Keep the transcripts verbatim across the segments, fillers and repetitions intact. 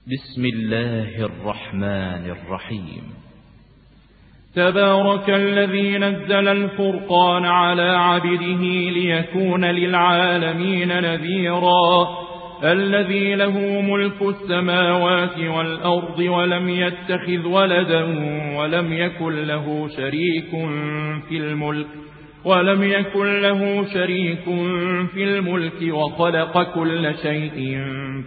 بسم الله الرحمن الرحيم. تبارك الذي نزل الفرقان على عبده ليكون للعالمين نذيرا. الذي له ملك السماوات والأرض ولم يتخذ ولدا ولم يكن له شريك في الملك ولم يكن له شريك في الملك وخلق كل شيء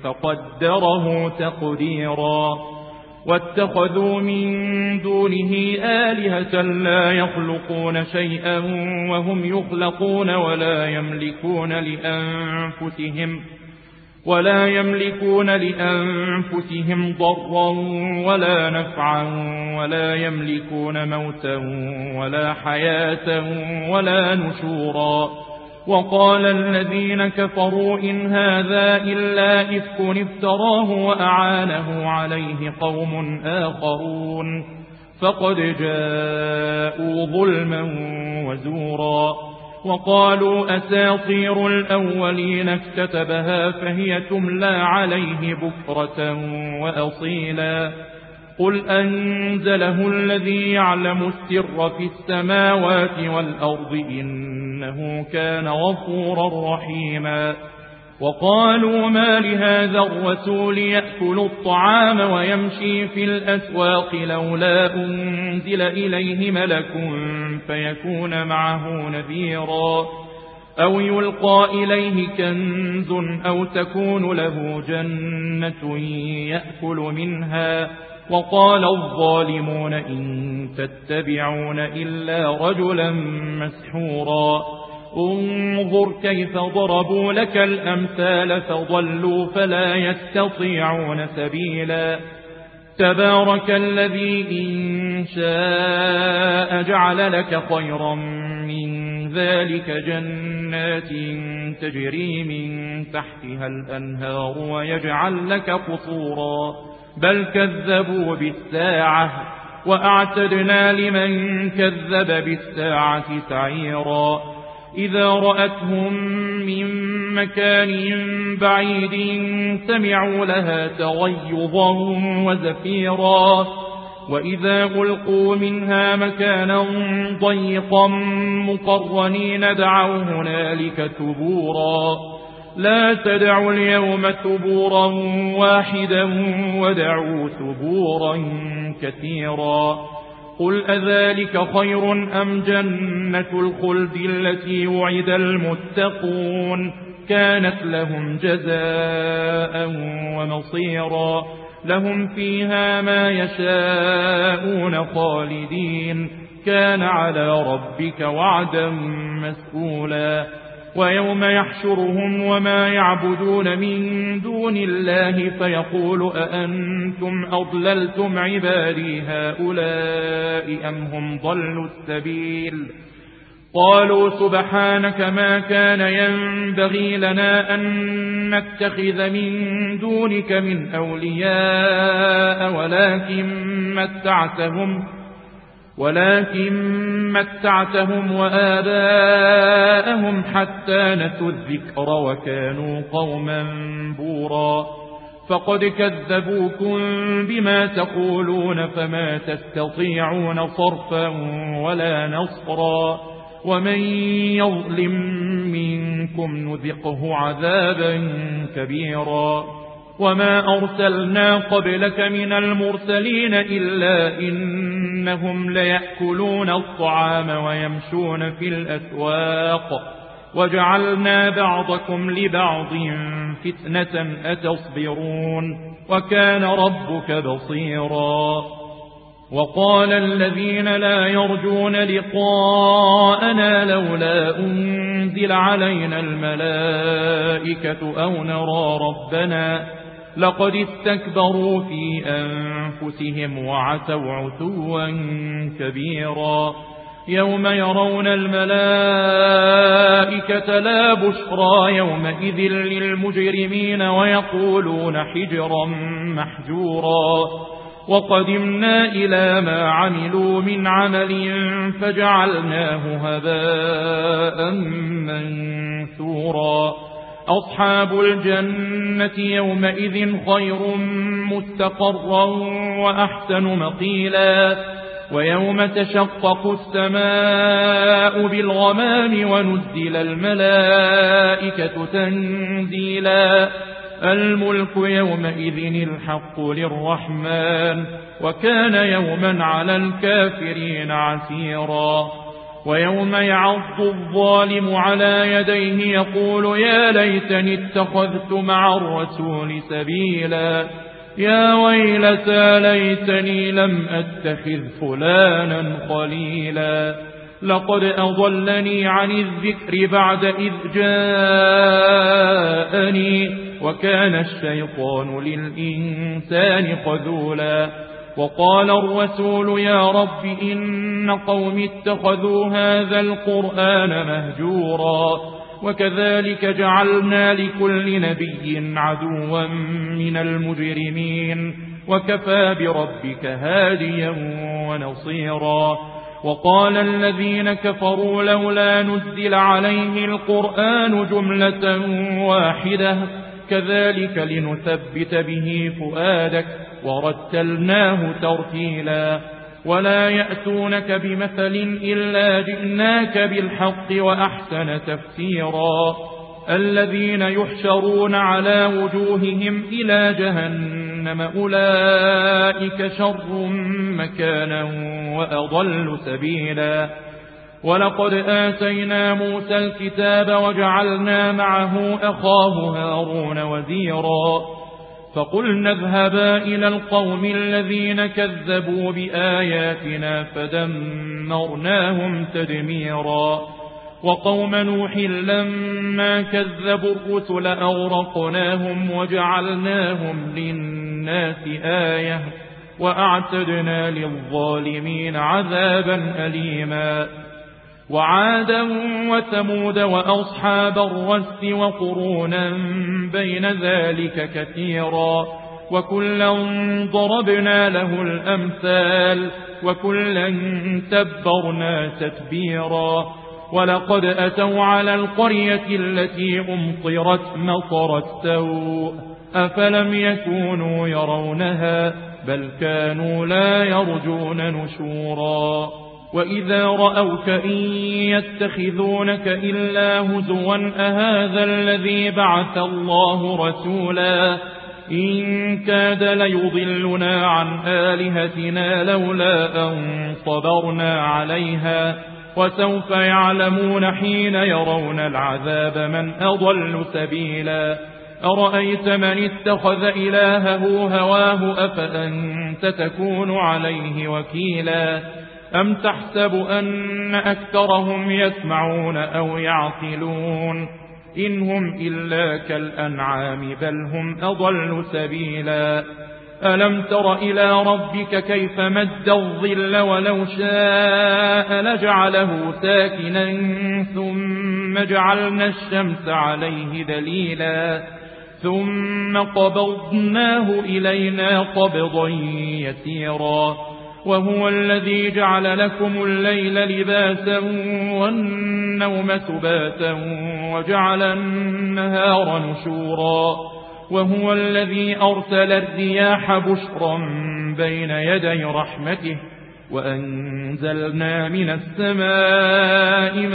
فقدره تقديرا. واتخذوا من دونه آلهة لا يخلقون شيئا وهم يخلقون ولا يملكون لأنفسهم ولا يملكون لأنفسهم ضرا ولا نفعا ولا يملكون موتا ولا حياة ولا نشورا. وقال الذين كفروا إن هذا إلا إفك افتراه وأعانه عليه قوم آخرون فقد جاءوا ظلما وزورا. وقالوا أساطير الأولين اكتتبها فهي تملى عليه بكرة وأصيلا. قل أنزله الذي يعلم السر في السماوات والأرض إنه كان غفورا رحيما. وقالوا ما لهذا الرسول يأكل الطعام ويمشي في الأسواق لولا أنزل إليه ملك فيكون معه نذيرا أو يلقى إليه كنز أو تكون له جنة يأكل منها. وقال الظالمون إن تتبعون إلا رجلا مسحورا. انظر كيف ضربوا لك الأمثال فضلوا فلا يستطيعون سبيلا. تبارك الذي إن شاء جعل لك خيرا من ذلك جنات تجري من تحتها الأنهار ويجعل لك قصورا. بل كذبوا بالساعة وأعتدنا لمن كذب بالساعة سعيرا. إذا رأتهم من مكان بعيد سمعوا لها تغيظا وزفيرا. وإذا ألقوا منها مكانا ضيقا مقرنين دعوا هنالك ثبورا. لا تدعوا اليوم ثبورا واحدا ودعوا ثبورا كثيرا. قل أذلك خير أم جنة الخلد التي وعد المتقون كانت لهم جزاء ومصيرا. لهم فيها ما يشاءون خالدين كان على ربك وعدا مسئولا. ويوم يحشرهم وما يعبدون من دون الله فيقول أأنتم أضللتم عبادي هؤلاء أم هم ضلوا السبيل. قالوا سبحانك ما كان ينبغي لنا أن نتخذ من دونك من أولياء ولكن متعتهم ولكن متعتهم وآباءهم حتى نسوا الذكر وكانوا قوما بورا. فقد كذبوكم بما تقولون فما تستطيعون صرفا ولا نصرا. ومن يظلم منكم نذقه عذابا كبيرا. وما أرسلنا قبلك من المرسلين إلا إنهم ليأكلون الطعام ويمشون في الأسواق وجعلنا بعضكم لبعض فتنة أتصبرون وكان ربك بصيرا. وقال الذين لا يرجون لقاءنا لولا أنزل علينا الملائكة أو نرى ربنا لقد استكبروا في أنفسهم وعتوا عتوا كبيرا. يوم يرون الملائكة لا بشرى يومئذ للمجرمين ويقولون حجرا محجورا. وقدمنا إلى ما عملوا من عمل فجعلناه هباء منثورا. أصحاب الجنة يومئذ خير مستقرا وأحسن مقيلا ويوم تشقق السماء بالغمام ونزل الملائكة تنزيلا الملك يومئذ الحق للرحمن وكان يوما على الكافرين عسيرا ويوم يعض الظالم على يديه يقول يا ليتني اتخذت مع الرسول سبيلا يا ويلتى ليتني لم أتخذ فلانا خليلا لقد أضلني عن الذكر بعد إذ جاءني وكان الشيطان للإنسان خذولا وقال الرسول يا رب إن قوم اتخذوا هذا القرآن مهجورا وكذلك جعلنا لكل نبي عدوا من المجرمين وكفى بربك هاديا ونصيرا وقال الذين كفروا لولا نزل عليه القرآن جملة واحدة كذلك لنثبت به فؤادك ورتلناه ترتيلا ولا يأتونك بمثل إلا جئناك بالحق وأحسن تفسيرا الذين يحشرون على وجوههم إلى جهنم أولئك شر مكانا وأضل سبيلا ولقد آتينا موسى الكتاب وجعلنا معه أخاه هارون وزيرا فقلنا اذهبا إلى القوم الذين كذبوا بآياتنا فدمرناهم تدميرا وقوم نوح لما كذبوا الرسل أغرقناهم وجعلناهم للناس آية وأعتدنا للظالمين عذابا أليما وعادا وثمود وأصحاب الرس وقرونا بين ذلك كثيرا وكلا ضربنا له الأمثال وكلا تبرنا تتبيرا ولقد أتوا على القرية التي أمطرت مطر السوء أفلم يكونوا يرونها بل كانوا لا يرجون نشورا وإذا رأوك إن يتخذونك إلا هزوا أهذا الذي بعث الله رسولا إن كاد ليضلنا عن آلهتنا لولا أن صبرنا عليها وسوف يعلمون حين يرون العذاب من أضل سبيلا أرأيت من اتخذ إلهه هواه أفأنت تكون عليه وكيلا أم تحسب أن أكثرهم يسمعون أو يعقلون إن هم إلا كالأنعام بل هم أضل سبيلا ألم تر إلى ربك كيف مد الظل ولو شاء لجعله ساكنا ثم جعلنا الشمس عليه دليلا ثم قبضناه إلينا قبضا يسيرا وهو الذي جعل لكم الليل لباسا والنوم سباتا وجعل النهار نشورا وهو الذي أرسل الرياح بشرا بين يدي رحمته وأنزلنا من السماء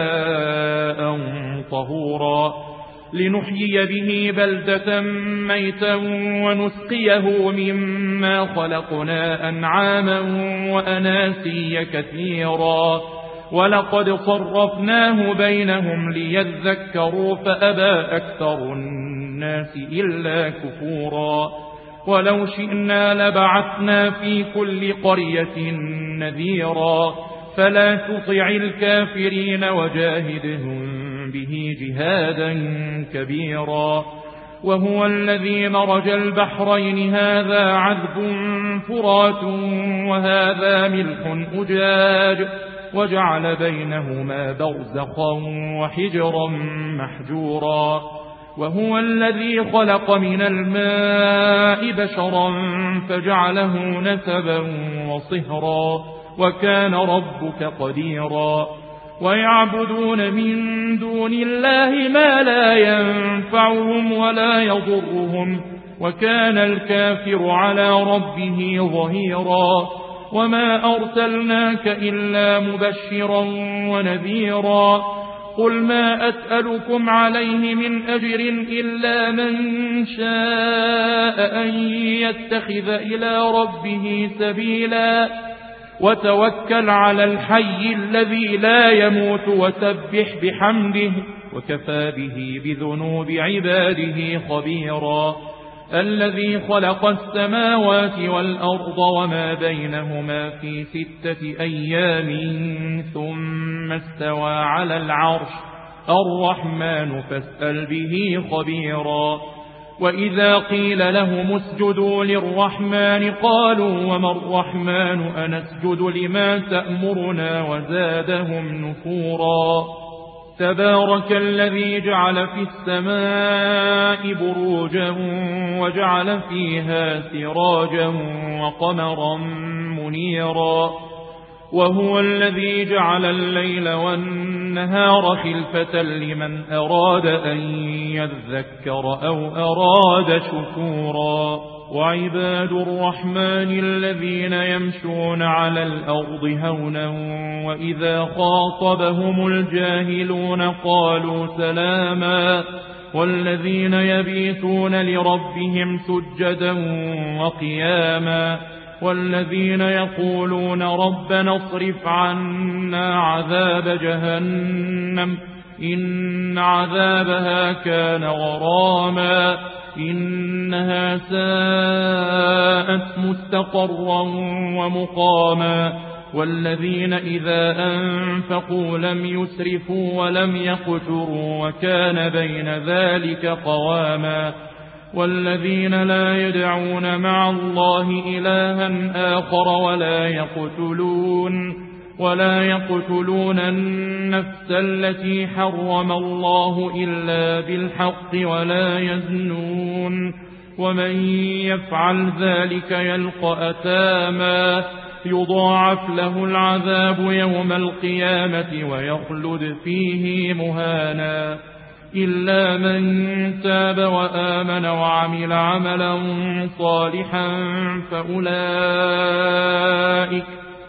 ماء طهورا لنحيي به بلدة ميتا ونسقيه مما خلقنا أنعاما وأناسيا كثيرا ولقد صرفناه بينهم ليذكروا فأبى أكثر الناس إلا كفورا ولو شئنا لبعثنا في كل قرية نذيرا فلا تطع الكافرين وجاهدهم به جهادا كبيرا وهو الذي مرج البحرين هذا عذب فرات وهذا ملح أجاج وجعل بينهما برزخا وحجرا محجورا وهو الذي خلق من الماء بشرا فجعله نسبا وصهرا وكان ربك قديرا ويعبدون من دون الله ما لا ينفعهم ولا يضرهم، وكان الكافر على ربه ظهيرا. وما أرسلناك إلا مبشرا ونذيرا. قل ما أسألكم عليه من أجر إلا من شاء أن يتخذ إلى ربه سبيلا. وتوكل على الحي الذي لا يموت وسبح بحمده، وكفى به بذنوب عباده خبيرا. الذي خلق السماوات والأرض وما بينهما في ستة أيام ثم استوى على العرش. الرحمن فاسأل به خبيرا. وإذا قيل لهم اسجدوا للرحمن قالوا وما الرحمن أنسجد لما تأمرنا وزادهم نفورا. تبارك الذي جعل في السماء بروجا وجعل فيها سراجا وقمرا منيرا. وهو الذي جعل الليل والنهار خلفة لمن أراد أن يذكر أو أراد شكورا. وعباد الرحمن الذين يمشون على الأرض هونا وإذا خاطبهم الجاهلون قالوا سلاما. والذين يبيتون لربهم سجدا وقياما. والذين يقولون ربنا اصرف عنا عذاب جهنم إن عذابها كان غراما إنها ساءت مستقرا ومقاما. والذين إذا أنفقوا لم يسرفوا ولم يقتروا وكان بين ذلك قواما. والذين لا يدعون مع الله إلها آخر ولا يقتلون ولا يقتلون النفس التي حرم الله إلا بالحق ولا يزنون. ومن يفعل ذلك يلقى أثاما يضاعف له العذاب يوم القيامة ويخلد فيه مهانا. إلا من تاب وآمن وعمل عملا صالحا فأولئك,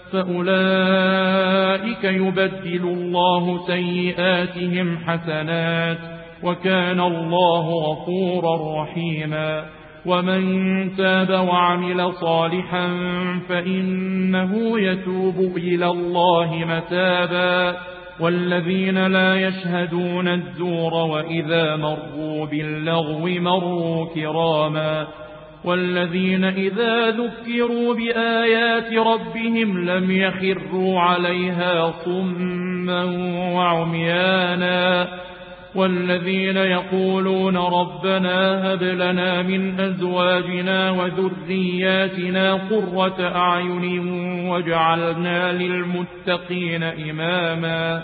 فأولئك يبدل الله سيئاتهم حسنات وكان الله غفورا رحيما. ومن تاب وعمل صالحا فإنه يتوب إلى الله متابا. والذين لا يشهدون الزور وإذا مروا باللغو مروا كراما. والذين إذا ذكروا بآيات ربهم لم يخروا عليها صما وعميانا. والذين يقولون ربنا هب لنا من أزواجنا وذرياتنا قرة أعين واجعلنا للمتقين إماما.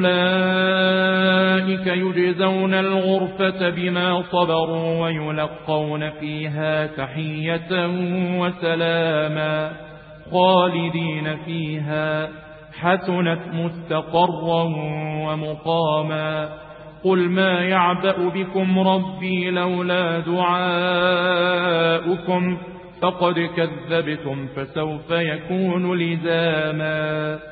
أولئك يجزون الغرفة بما صبروا ويلقون فيها تحية وسلاما خالدين فيها حسنت مستقرا ومقاما. قل ما يعبأ بكم ربي لولا دعاؤكم فقد كذبتم فسوف يكون لزاما.